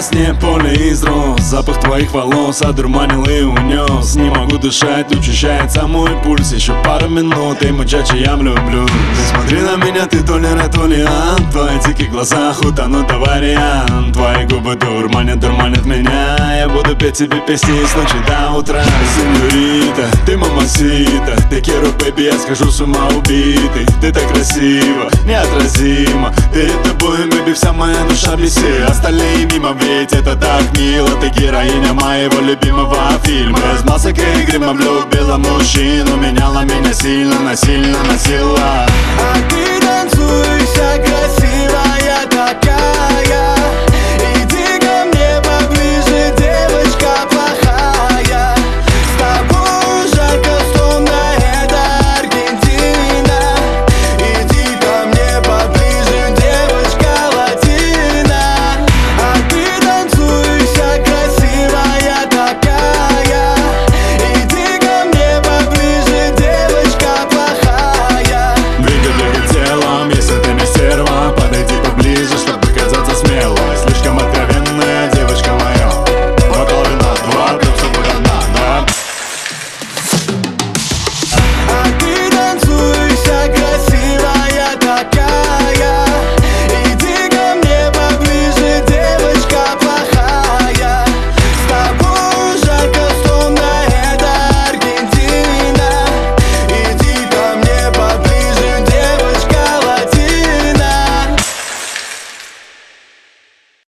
сне поле из роз. Запах твоих волос одурманил и унес. Не могу дышать, учащается мой пульс. Еще пару минут и мучачи я влюблюсь. Ты смотри на меня, ты то ли рэ, то ли ан. В твоих диких глазах утонут вариант. Твои губы дурманят меня. Я буду петь тебе песни с ночи до утра. Сеньорита, ты мамасита, ты quiero, baby, я схожу с ума убитый. Ты так красива, неотразима. Перед тобой, baby, вся моя душа блестит. Остальные мимо, ведь это так мило. Ты героиня моего любимого фильма. Без масок и грима влюбила мужчину. Меняла меня сильно, насильно носила.